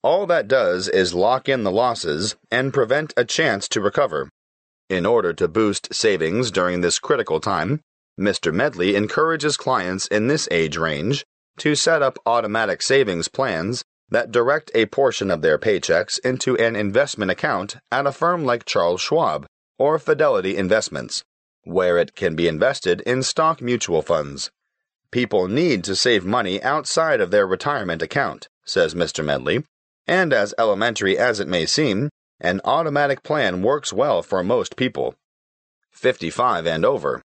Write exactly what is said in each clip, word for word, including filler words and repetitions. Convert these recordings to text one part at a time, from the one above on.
All that does is lock in the losses and prevent a chance to recover. In order to boost savings during this critical time, Mister Medley encourages clients in this age range to set up automatic savings plans that direct a portion of their paychecks into an investment account at a firm like Charles Schwab or Fidelity Investments, where it can be invested in stock mutual funds. People need to save money outside of their retirement account, says Mister Medley, and as elementary as it may seem, an automatic plan works well for most people. fifty-five and over.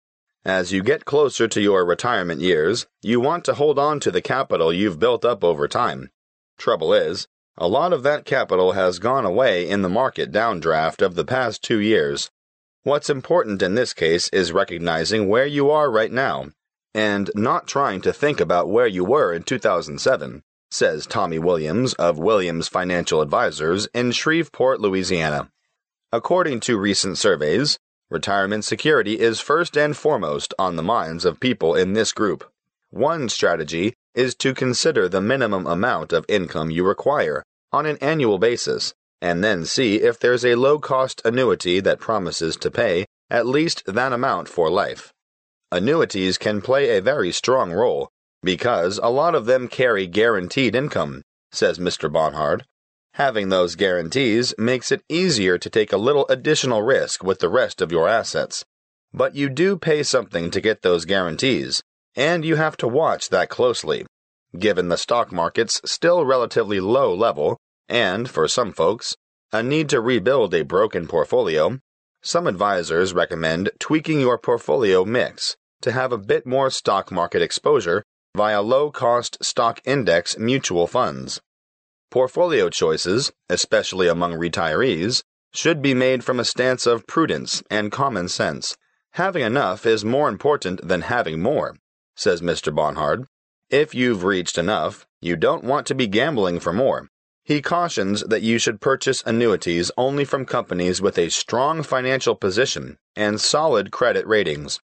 As you get closer to your retirement years, you want to hold on to the capital you've built up over time. Trouble is, a lot of that capital has gone away in the market downdraft of the past two years. What's important in this case is recognizing where you are right now, and not trying to think about where you were in two thousand seven, says Tommy Williams of Williams Financial Advisors in Shreveport, Louisiana. According to recent surveys, retirement security is first and foremost on the minds of people in this group. One strategy is to consider the minimum amount of income you require on an annual basis, and then see if there's a low-cost annuity that promises to pay at least that amount for life. Annuities can play a very strong role, because a lot of them carry guaranteed income, says Mister Bonhard. Having those guarantees makes it easier to take a little additional risk with the rest of your assets. But you do pay something to get those guarantees, and you have to watch that closely. Given the stock market's still relatively low level, and, for some folks, a need to rebuild a broken portfolio, some advisors recommend tweaking your portfolio mix to have a bit more stock market exposure via low-cost stock index mutual funds. Portfolio choices, especially among retirees, should be made from a stance of prudence and common sense. Having enough is more important than having more, says Mister Bonhard. If you've reached enough, you don't want to be gambling for more. He cautions that you should purchase annuities only from companies with a strong financial position and solid credit ratings.